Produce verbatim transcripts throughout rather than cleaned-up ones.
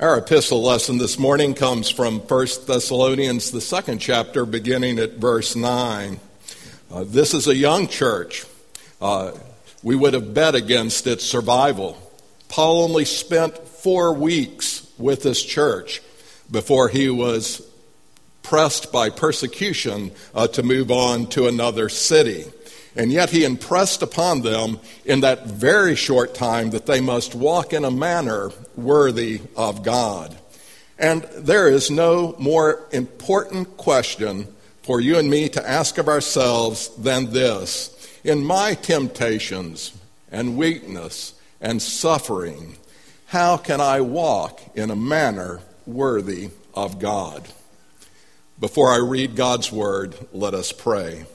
Our epistle lesson this morning comes from First Thessalonians, the second chapter, beginning at verse nine. Uh, this is a young church. Uh, we would have bet against its survival. Paul only spent four weeks with this church before he was pressed by persecution uh, to move on to another city. And yet he impressed upon them in that very short time that they must walk in a manner worthy of God. And there is no more important question for you and me to ask of ourselves than this: in my temptations and weakness and suffering, how can I walk in a manner worthy of God? Before I read God's word, let us pray.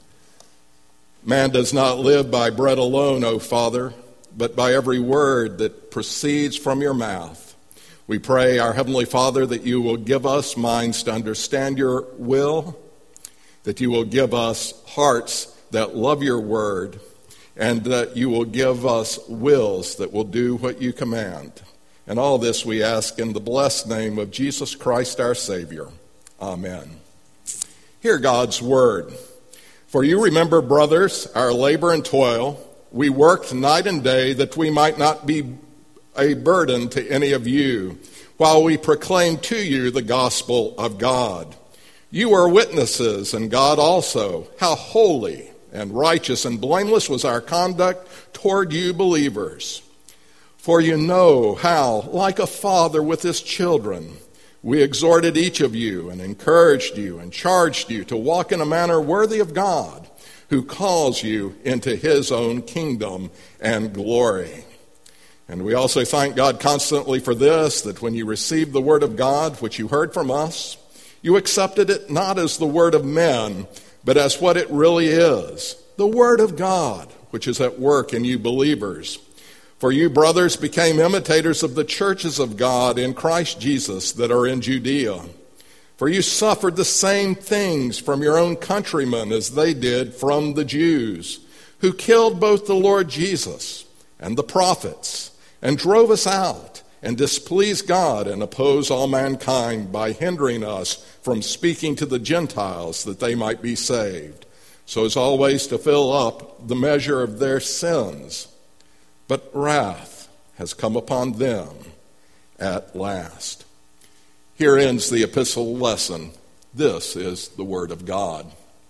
Man does not live by bread alone, O Father, but by every word that proceeds from your mouth. We pray, our Heavenly Father, that you will give us minds to understand your will, that you will give us hearts that love your word, and that you will give us wills that will do what you command. And all this we ask in the blessed name of Jesus Christ, our Savior. Amen. Hear God's word. For you remember, brothers, our labor and toil. We worked night and day that we might not be a burden to any of you, while we proclaim to you the gospel of God. You are witnesses, and God also, how holy and righteous and blameless was our conduct toward you believers. For you know how, like a father with his children, we exhorted each of you and encouraged you and charged you to walk in a manner worthy of God, who calls you into his own kingdom and glory. And we also thank God constantly for this, that when you received the word of God, which you heard from us, you accepted it not as the word of men, but as what it really is, the word of God, which is at work in you believers. For you, brothers, became imitators of the churches of God in Christ Jesus that are in Judea. For you suffered the same things from your own countrymen as they did from the Jews, who killed both the Lord Jesus and the prophets, and drove us out, and displeased God, and oppose all mankind by hindering us from speaking to the Gentiles that they might be saved, so as always to fill up the measure of their sins. But wrath has come upon them at last. Here ends the epistle lesson. This is the word of God.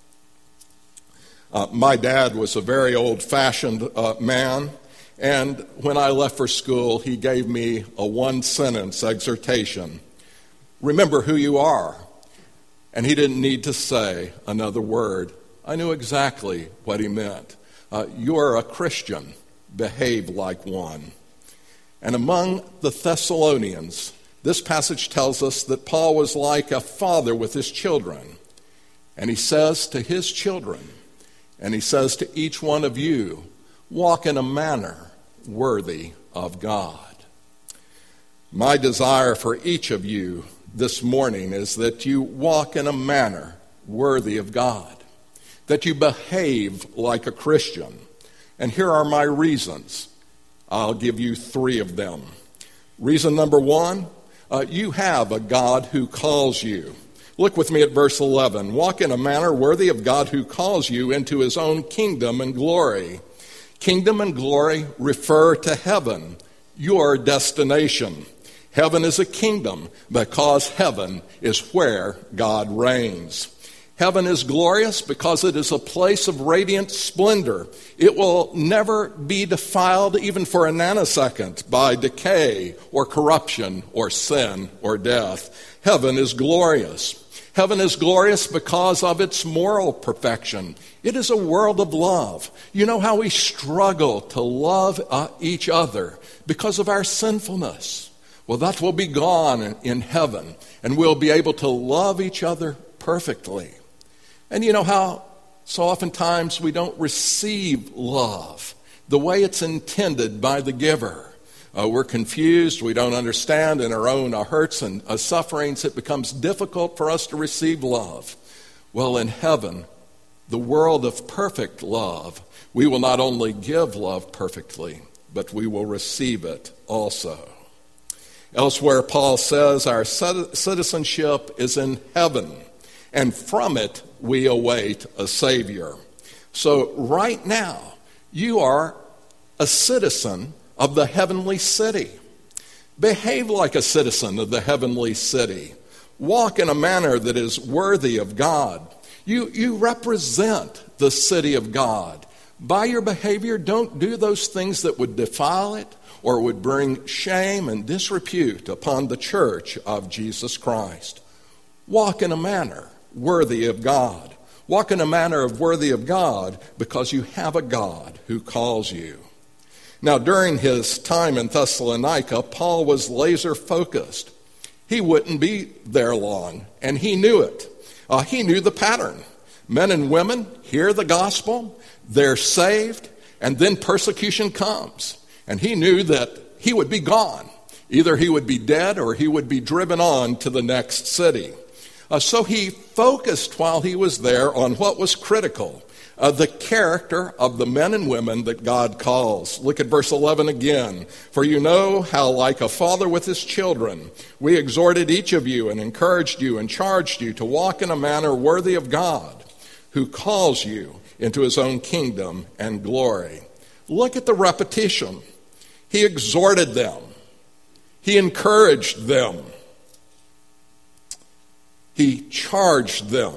Uh, my dad was a very old-fashioned uh, man, and when I left for school, he gave me a one-sentence exhortation. Remember who you are. And he didn't need to say another word. I knew exactly what he meant. Uh, you're a Christian. Behave like one. And among the Thessalonians, this passage tells us that Paul was like a father with his children. And he says to his children, and he says to each one of you, walk in a manner worthy of God. My desire for each of you this morning is that you walk in a manner worthy of God, that you behave like a Christian. And here are my reasons. I'll give you three of them. Reason number one, uh, you have a God who calls you. Look with me at verse eleven. Walk in a manner worthy of God who calls you into his own kingdom and glory. Kingdom and glory refer to heaven, your destination. Heaven is a kingdom because heaven is where God reigns. Heaven is glorious because it is a place of radiant splendor. It will never be defiled even for a nanosecond by decay or corruption or sin or death. Heaven is glorious. Heaven is glorious because of its moral perfection. It is a world of love. You know how we struggle to love uh, each other because of our sinfulness. Well, that will be gone in, in heaven, and we'll be able to love each other perfectly. And you know how so oftentimes we don't receive love the way it's intended by the giver. Uh, we're confused, we don't understand in our own uh, hurts and uh, sufferings. It becomes difficult for us to receive love. Well, in heaven, the world of perfect love, we will not only give love perfectly, but we will receive it also. Elsewhere, Paul says our citizenship is in heaven, and from it we await a Savior. So right now, you are a citizen of the heavenly city. Behave like a citizen of the heavenly city. Walk in a manner that is worthy of God. You, you represent the city of God. By your behavior, don't do those things that would defile it or would bring shame and disrepute upon the church of Jesus Christ. Walk in a manner worthy of God. Walk in a manner of worthy of God because you have a God who calls you. Now, during his time in Thessalonica, Paul was laser focused. He wouldn't be there long, and he knew it. Uh, he knew the pattern. Men and women hear the gospel, they're saved, and then persecution comes. And he knew that he would be gone. Either he would be dead or he would be driven on to the next city. Uh, so he focused while he was there on what was critical, uh, the character of the men and women that God calls. Look at verse eleven again. For you know how, like a father with his children, we exhorted each of you and encouraged you and charged you to walk in a manner worthy of God, who calls you into his own kingdom and glory. Look at the repetition. He exhorted them. He encouraged them. He charged them.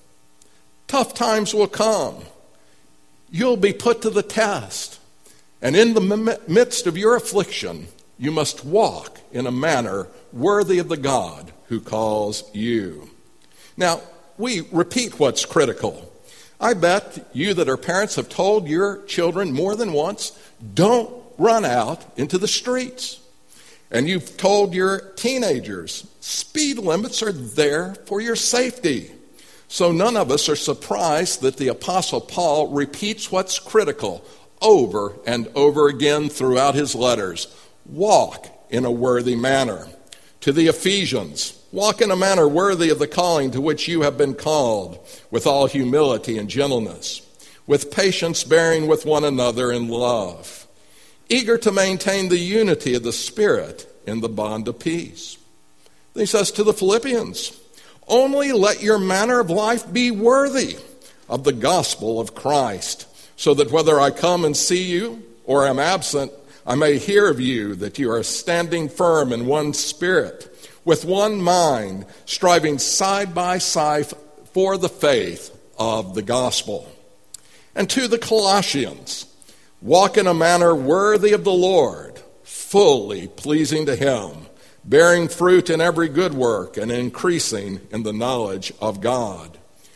Tough times will come. You'll be put to the test. And in the midst of your affliction, you must walk in a manner worthy of the God who calls you. Now, we repeat what's critical. I bet you that are parents have told your children more than once, don't run out into the streets. And you've told your teenagers, speed limits are there for your safety. So none of us are surprised that the Apostle Paul repeats what's critical over and over again throughout his letters. Walk in a worthy manner. To the Ephesians, walk in a manner worthy of the calling to which you have been called, with all humility and gentleness, with patience bearing with one another in love, eager to maintain the unity of the Spirit in the bond of peace. Then he says to the Philippians, only let your manner of life be worthy of the gospel of Christ, so that whether I come and see you or am absent, I may hear of you that you are standing firm in one spirit, with one mind, striving side by side for the faith of the gospel. And to the Colossians, walk in a manner worthy of the Lord, fully pleasing to him, bearing fruit in every good work and increasing in the knowledge of God.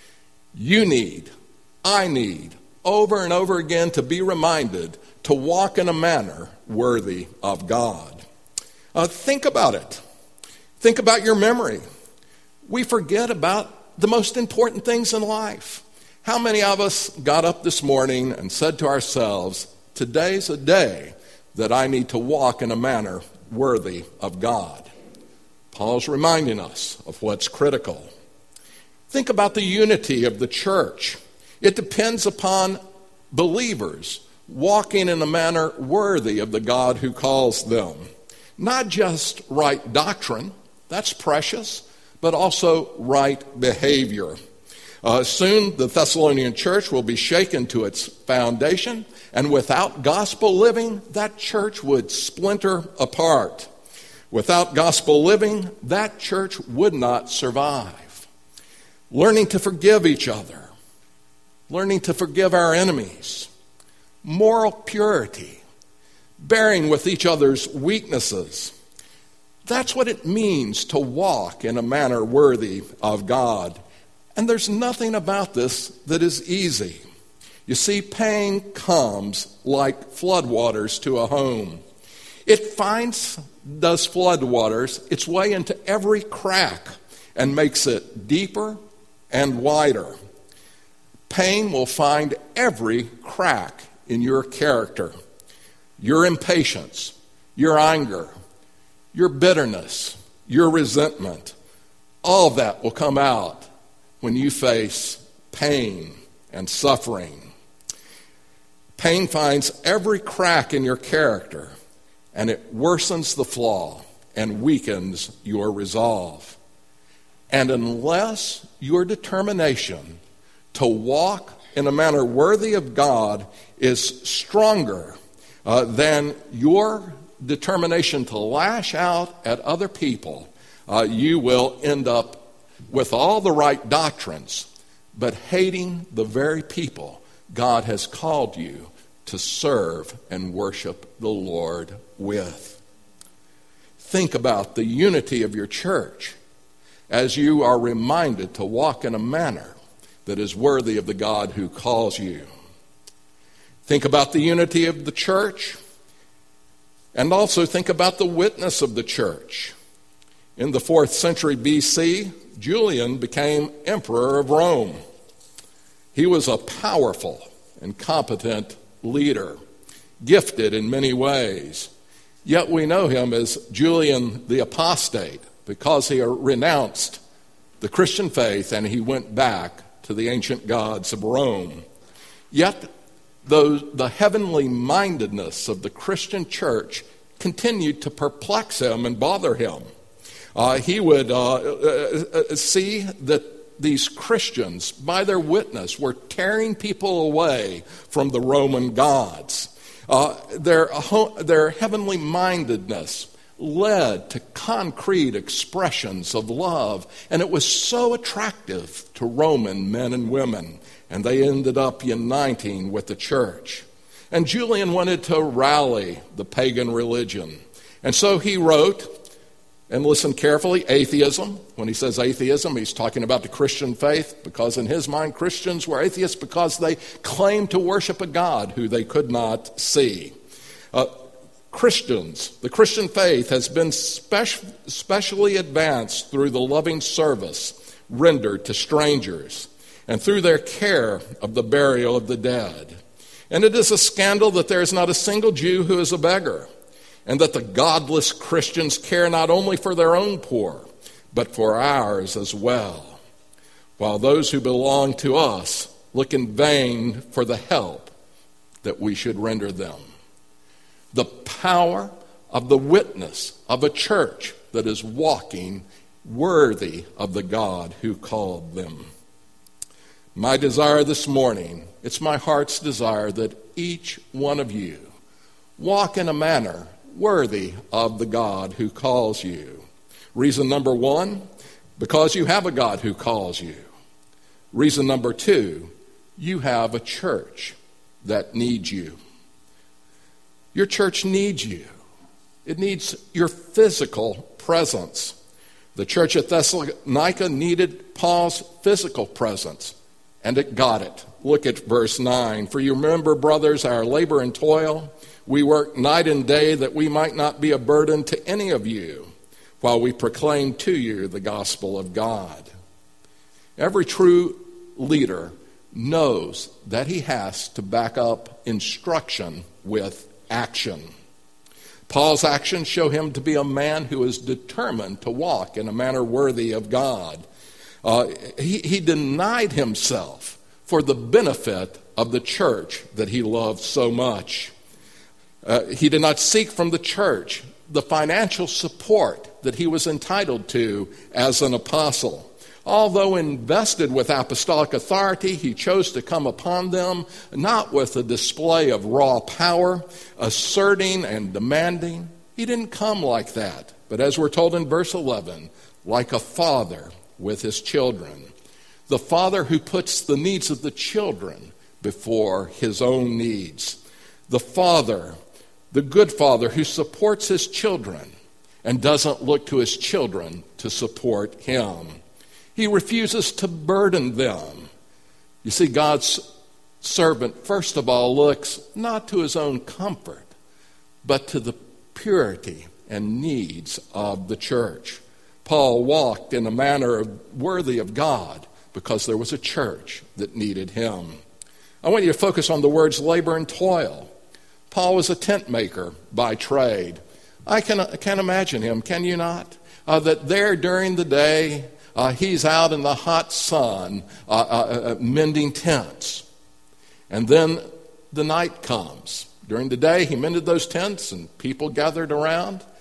You need, I need, over and over again to be reminded to walk in a manner worthy of God. Uh, think about it. Think about your memory. We forget about the most important things in life. How many of us got up this morning and said to ourselves, today's a day that I need to walk in a manner worthy of God? Paul's reminding us of what's critical. Think about the unity of the church. It depends upon believers walking in a manner worthy of the God who calls them. Not just right doctrine, that's precious, but also right behavior. Uh, soon the Thessalonian church will be shaken to its foundation, and without gospel living, that church would splinter apart. Without gospel living, that church would not survive. Learning to forgive each other, learning to forgive our enemies, moral purity, bearing with each other's weaknesses. That's what it means to walk in a manner worthy of God. And there's nothing about this that is easy. You see, pain comes like floodwaters to a home. It finds, does floodwaters, its way into every crack and makes it deeper and wider. Pain will find every crack in your character, your impatience, your anger, your bitterness, your resentment. All of that will come out when you face pain and suffering. Pain finds every crack in your character, and it worsens the flaw. and weakens your resolve. And unless your determination to walk in a manner worthy of God is stronger uh, than your determination to lash out at other people, uh, you will end up with all the right doctrines, but hating the very people God has called you to serve and worship the Lord with. Think about the unity of your church as you are reminded to walk in a manner that is worthy of the God who calls you. Think about the unity of the church, and also think about the witness of the church. In the fourth century B C, Julian became emperor of Rome. He was a powerful and competent leader, gifted in many ways. Yet we know him as Julian the Apostate because he renounced the Christian faith and he went back to the ancient gods of Rome. Yet the, the heavenly mindedness of the Christian church continued to perplex him and bother him. Uh, he would uh, uh, see that these Christians, by their witness, were tearing people away from the Roman gods. Uh, their, their heavenly mindedness led to concrete expressions of love, and it was so attractive to Roman men and women, and they ended up uniting with the church. And Julian wanted to rally the pagan religion, and so he wrote, and listen carefully, atheism. When he says atheism, he's talking about the Christian faith, because in his mind, Christians were atheists because they claimed to worship a God who they could not see. Uh, Christians, the Christian faith has been speci- specially advanced through the loving service rendered to strangers and through their care of the burial of the dead. And it is a scandal that there is not a single Jew who is a beggar, and that the godless Christians care not only for their own poor, but for ours as well, while those who belong to us look in vain for the help that we should render them. The power of the witness of a church that is walking worthy of the God who called them. My desire this morning, it's my heart's desire that each one of you walk in a manner worthy of the God who calls you. Reason number one, because you have a God who calls you. Reason number two, you have a church that needs you. Your church needs you. It needs your physical presence. The church at Thessalonica needed Paul's physical presence, and it got it. Look at verse nine. For you remember, brothers, our labor and toil. We work night and day that we might not be a burden to any of you while we proclaim to you the gospel of God. Every true leader knows that he has to back up instruction with action. Paul's actions show him to be a man who is determined to walk in a manner worthy of God. Uh, he, he denied himself for the benefit of the church that he loved so much. Uh, he did not seek from the church the financial support that he was entitled to as an apostle. Although invested with apostolic authority, he chose to come upon them not with a display of raw power, asserting and demanding. He didn't come like that, but as we're told in verse eleven, like a father with his children. The father who puts the needs of the children before his own needs. The father, the good father who supports his children and doesn't look to his children to support him. He refuses to burden them. You see, God's servant, first of all, looks not to his own comfort, but to the purity and needs of the church. Paul walked in a manner worthy of God because there was a church that needed him. I want you to focus on the words labor and toil. Paul was a tent maker by trade. I can, I can imagine him, can you not? Uh, that there during the day, Uh, he's out in the hot sun uh, uh, uh, mending tents. And then the night comes. During the day, he mended those tents and people gathered around.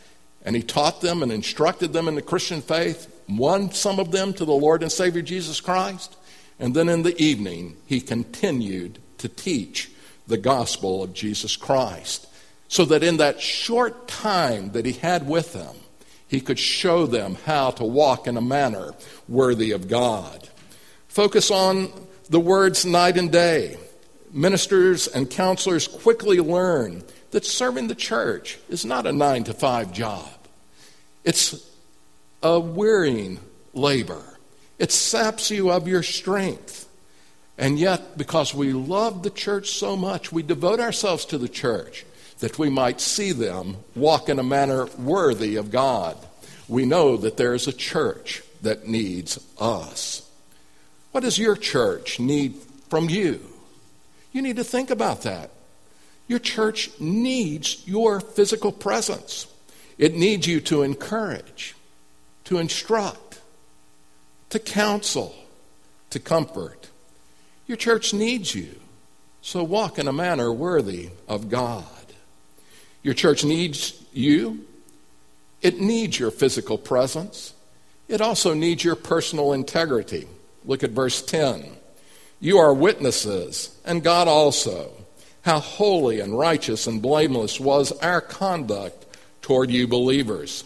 and he taught them and instructed them in the Christian faith, won some of them to the Lord and Savior Jesus Christ, and then in the evening he continued to teach the gospel of Jesus Christ, so that in that short time that he had with them, he could show them how to walk in a manner worthy of God. Focus on the words night and day. Ministers and counselors quickly learn that serving the church is not a nine to five job. It's a wearying labor. It saps you of your strength. And yet, because we love the church so much, we devote ourselves to the church that we might see them walk in a manner worthy of God. We know that there is a church that needs us. What does your church need from you? You need to think about that. Your church needs your physical presence. It needs you to encourage, to instruct, to counsel, to comfort. Your church needs you, so walk in a manner worthy of God. Your church needs you. It needs your physical presence. It also needs your personal integrity. Look at verse ten. You are witnesses, and God also, how holy and righteous and blameless was our conduct toward you believers.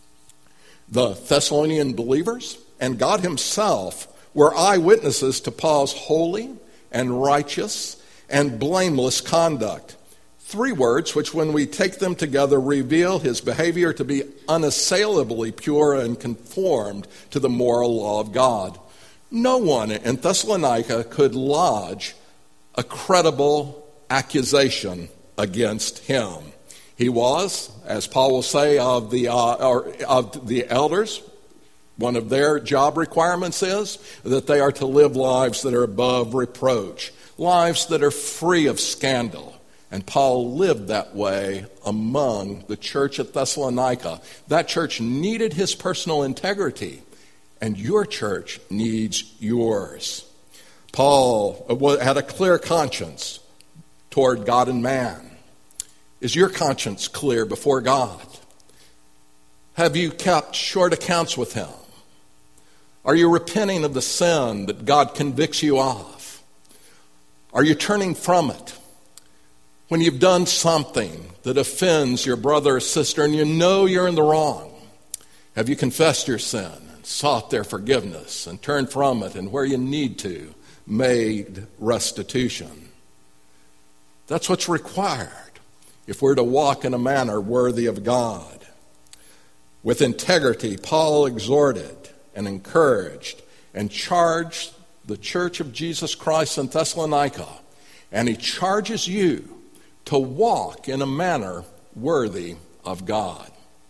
The Thessalonian believers and God himself were eyewitnesses to Paul's holy and righteous and blameless conduct. Three words which, when we take them together, reveal his behavior to be unassailably pure and conformed to the moral law of God. No one in Thessalonica could lodge a credible accusation against him. He was, as Paul will say of the uh, or of the elders, one of their job requirements is that they are to live lives that are above reproach, lives that are free of scandal. And Paul lived that way among the church at Thessalonica. That church needed his personal integrity, and your church needs yours. Paul had a clear conscience toward God and man. Is your conscience clear before God? Have you kept short accounts with him? Are you repenting of the sin that God convicts you of? Are you turning from it? When you've done something that offends your brother or sister and you know you're in the wrong, have you confessed your sin and sought their forgiveness and turned from it, and where you need to, made restitution? That's what's required if we're to walk in a manner worthy of God. With integrity, Paul exhorted and encouraged and charged the church of Jesus Christ in Thessalonica, and he charges you to walk in a manner worthy of God.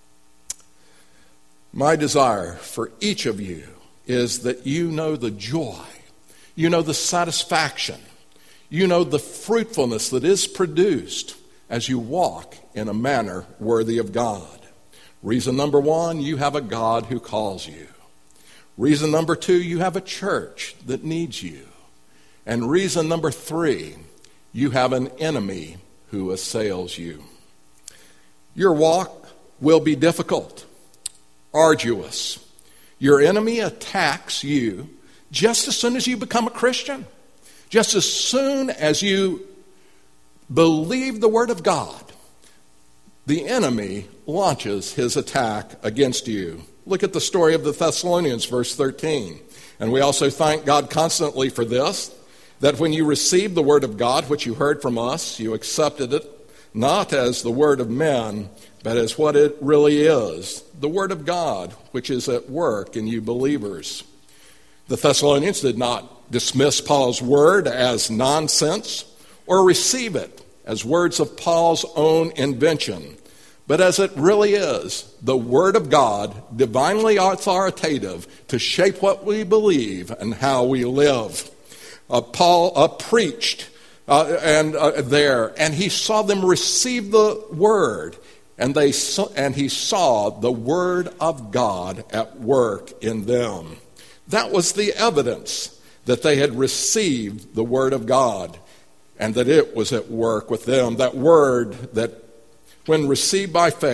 My desire for each of you is that you know the joy, you know the satisfaction, you know the fruitfulness that is produced as you walk in a manner worthy of God. Reason number one, you have a God who calls you. Reason number two, you have a church that needs you. And reason number three, you have an enemy who assails you. Your walk will be difficult, arduous. Your enemy attacks you just as soon as you become a Christian, just as soon as you believe the Word of God. The enemy launches his attack against you. Look at the story of the Thessalonians, verse thirteen. And we also thank God constantly for this, that when you received the word of God, which you heard from us, you accepted it not as the word of men, but as what it really is, the word of God, which is at work in you believers. The Thessalonians did not dismiss Paul's word as nonsense or receive it as words of Paul's own invention, but as it really is, the word of God, divinely authoritative to shape what we believe and how we live. Uh, Paul uh, preached uh, and uh, there, and he saw them receive the word, and they saw, and he saw the word of God at work in them. That was the evidence that they had received the word of God, and that it was at work with them. That word that, when received by faith,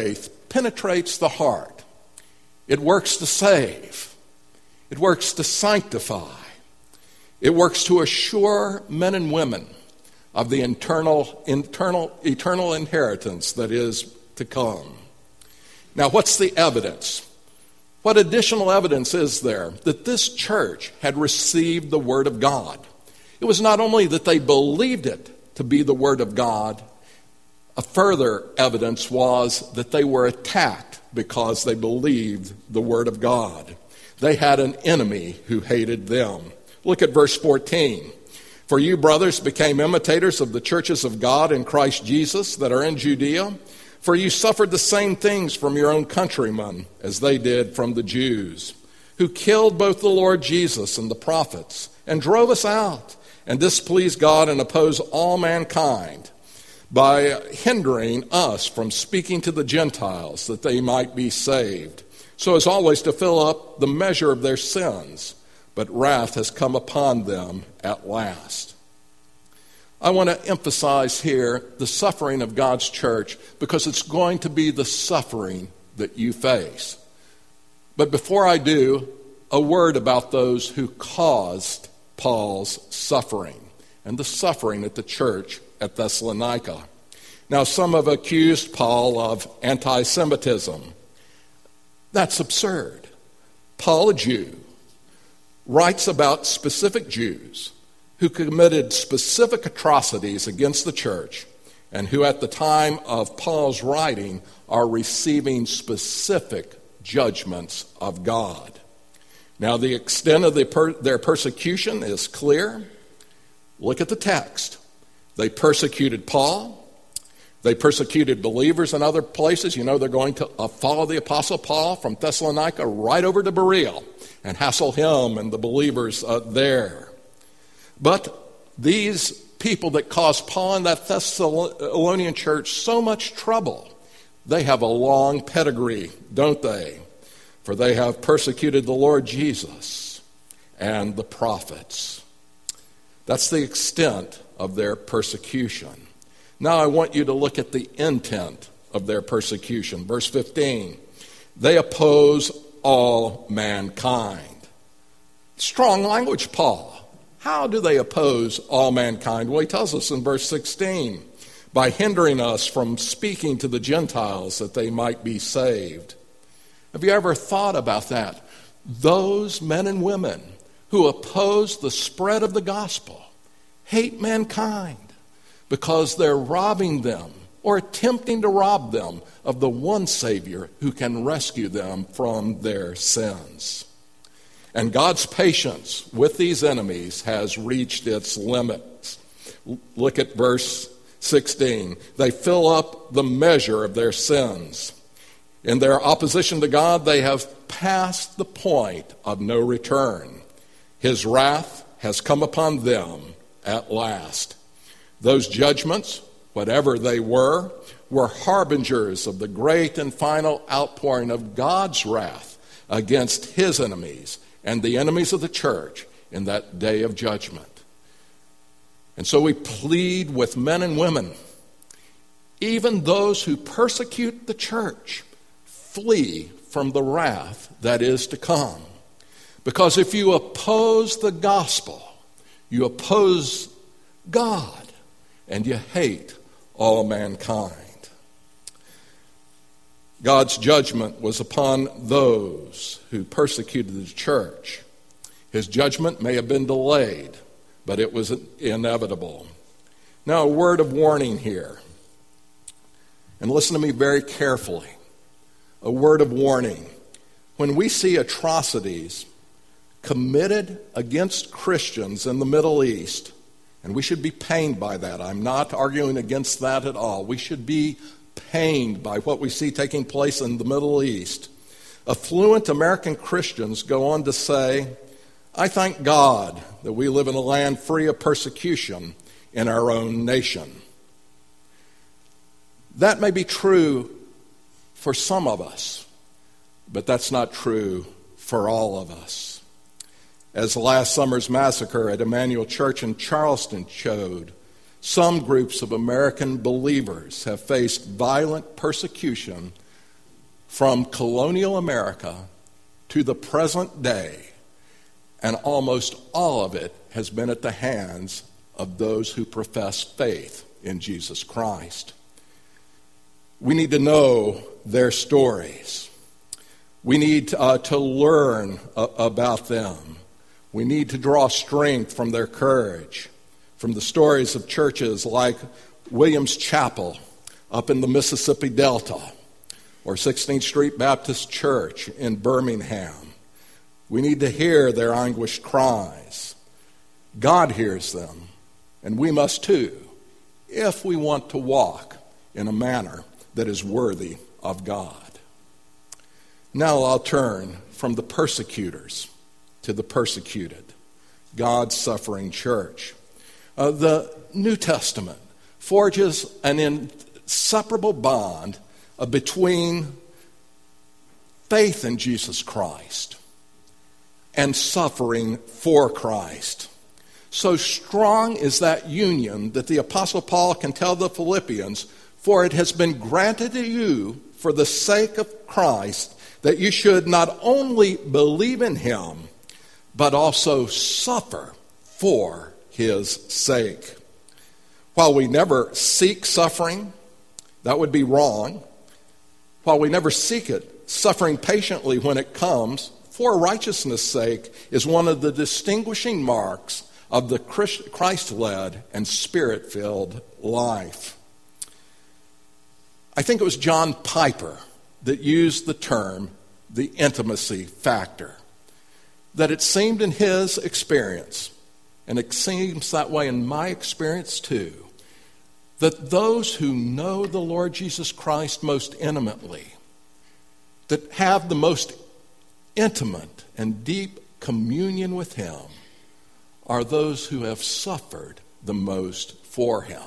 penetrates the heart. It works to save. It works to sanctify. It works to assure men and women of the internal, internal, eternal inheritance that is to come. Now, what's the evidence? What additional evidence is there that this church had received the Word of God? It was not only that they believed it to be the Word of God, a further evidence was that they were attacked because they believed the Word of God. They had an enemy who hated them. Look at verse fourteen. For you, brothers, became imitators of the churches of God in Christ Jesus that are in Judea. For you suffered the same things from your own countrymen as they did from the Jews, who killed both the Lord Jesus and the prophets, and drove us out, and displeased God and opposed all mankind by hindering us from speaking to the Gentiles that they might be saved, so as always to fill up the measure of their sins. But wrath has come upon them at last. I want to emphasize here the suffering of God's church because it's going to be the suffering that you face. But before I do, a word about those who caused Paul's suffering and the suffering at the church at Thessalonica. Now, some have accused Paul of anti-Semitism. That's absurd. Paul, a Jew, writes about specific Jews who committed specific atrocities against the church and who at the time of Paul's writing are receiving specific judgments of God. Now, the extent of the per- their persecution is clear. Look at the text. They persecuted Paul. They persecuted believers in other places. You know, they're going to uh, follow the Apostle Paul from Thessalonica right over to Berea and hassle him and the believers uh, there. But these people that caused Paul and that Thessalonian church so much trouble, they have a long pedigree, don't they? For they have persecuted the Lord Jesus and the prophets. That's the extent of their persecution. Now I want you to look at the intent of their persecution. Verse fifteen, they oppose all mankind. Strong language, Paul. How do they oppose all mankind? Well, he tells us in verse sixteen, by hindering us from speaking to the Gentiles that they might be saved. Have you ever thought about that? Those men and women who oppose the spread of the gospel hate mankind because they're robbing them or attempting to rob them of the one Savior who can rescue them from their sins. And God's patience with these enemies has reached its limits. Look at verse sixteen. They fill up the measure of their sins. In their opposition to God, they have passed the point of no return. His wrath has come upon them at last. Those judgments, whatever they were, were harbingers of the great and final outpouring of God's wrath against his enemies and the enemies of the church in that day of judgment. And so we plead with men and women, even those who persecute the church, flee from the wrath that is to come. Because if you oppose the gospel, you oppose God, and you hate all mankind. God's judgment was upon those who persecuted the church. His judgment may have been delayed, but it was inevitable. Now, a word of warning here. And listen to me very carefully. A word of warning. When we see atrocities committed against Christians in the Middle East, and we should be pained by that. I'm not arguing against that at all. We should be pained by what we see taking place in the Middle East. Affluent American Christians go on to say, I thank God that we live in a land free of persecution in our own nation. That may be true for some of us, but that's not true for all of us. As last summer's massacre at Emmanuel Church in Charleston showed, some groups of American believers have faced violent persecution from colonial America to the present day, and almost all of it has been at the hands of those who profess faith in Jesus Christ. We need to know their stories. We need uh, to learn uh, about them. We need to draw strength from their courage, from the stories of churches like Williams Chapel up in the Mississippi Delta, or sixteenth Street Baptist Church in Birmingham. We need to hear their anguished cries. God hears them, and we must too, if we want to walk in a manner that is worthy of God. Now I'll turn from the persecutors to the persecuted, God's suffering church. Uh, the New Testament forges an inseparable bond uh, between faith in Jesus Christ and suffering for Christ. So strong is that union that the Apostle Paul can tell the Philippians, "For it has been granted to you for the sake of Christ that you should not only believe in him, but also suffer for his sake." While we never seek suffering, that would be wrong. While we never seek it, suffering patiently when it comes for righteousness' sake is one of the distinguishing marks of the Christ-led and Spirit-filled life. I think it was John Piper that used the term the intimacy factor. That it seemed in his experience, and it seems that way in my experience too, that those who know the Lord Jesus Christ most intimately, that have the most intimate and deep communion with him, are those who have suffered the most for him.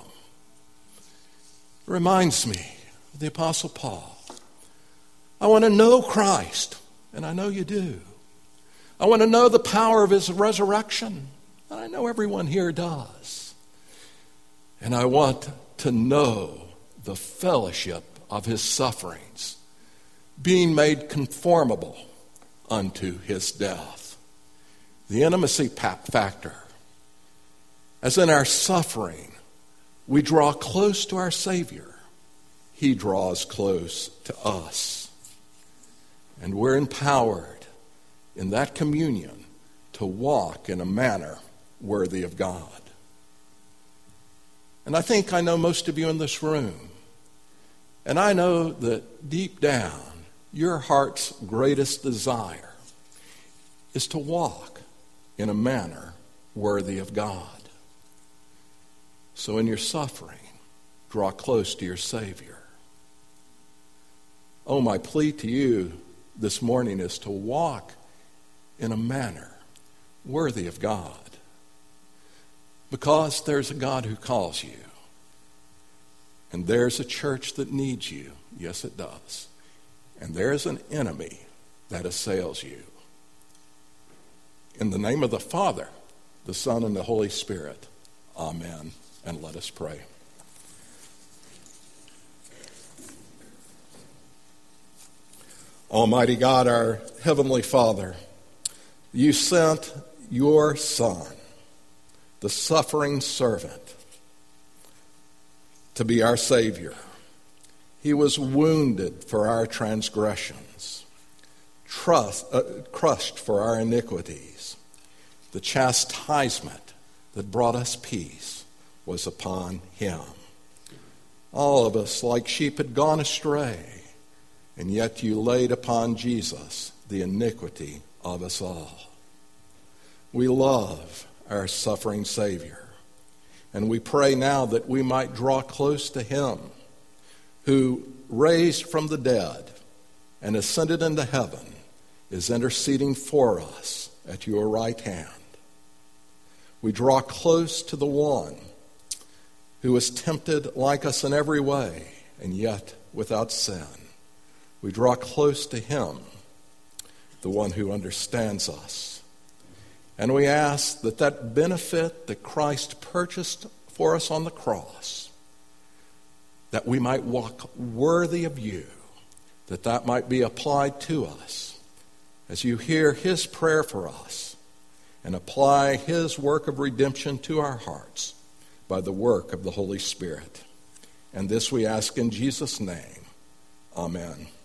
It reminds me of the Apostle Paul. I want to know Christ, and I know you do. I want to know the power of his resurrection, and I know everyone here does. And I want to know the fellowship of his sufferings, being made conformable unto his death. The intimacy factor. As in our suffering, we draw close to our Savior. He draws close to us. And we're empowered in that communion to walk in a manner worthy of God. And I think I know most of you in this room. And I know that deep down, your heart's greatest desire is to walk in a manner worthy of God. So in your suffering, draw close to your Savior. Oh, my plea to you this morning is to walk in a manner worthy of God. Because there's a God who calls you. And there's a church that needs you. Yes, it does. And there's an enemy that assails you. In the name of the Father, the Son, and the Holy Spirit, amen. And let us pray. Almighty God, our Heavenly Father, you sent your Son, the suffering servant, to be our Savior. He was wounded for our transgressions, trust, uh, crushed for our iniquities. The chastisement that brought us peace was upon him. All of us, like sheep, had gone astray, and yet you laid upon Jesus the iniquity of us all. We love our suffering Savior, and we pray now that we might draw close to him who, raised from the dead and ascended into heaven, is interceding for us at your right hand. We draw close to the one who was tempted like us in every way, and yet without sin. We draw close to him, the one who understands us. And we ask that that benefit that Christ purchased for us on the cross, that we might walk worthy of you, that that might be applied to us as you hear his prayer for us and apply his work of redemption to our hearts by the work of the Holy Spirit. And this we ask in Jesus' name. Amen.